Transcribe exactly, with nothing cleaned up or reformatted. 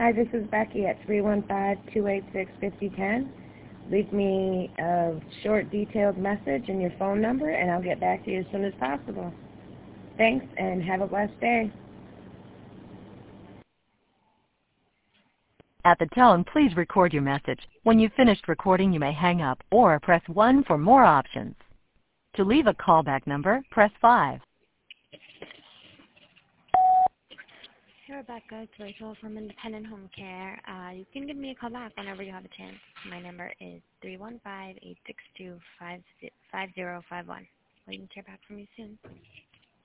Hi, this is Becky at three one five, two eight six, five zero one zero. Leave me a short, detailed message and your phone number, and I'll get back to you as soon as possible. Thanks, and have a blessed day. At the tone, please record your message. When you've finished recording, you may hang up or press one for more options. To leave a callback number, press five. Hey Rebecca, it's Rachel from Independent Home Care. Uh, you can give me a call back whenever you have a chance. My number is three one five, eight six two, five zero five one. Waiting to hear back from you soon.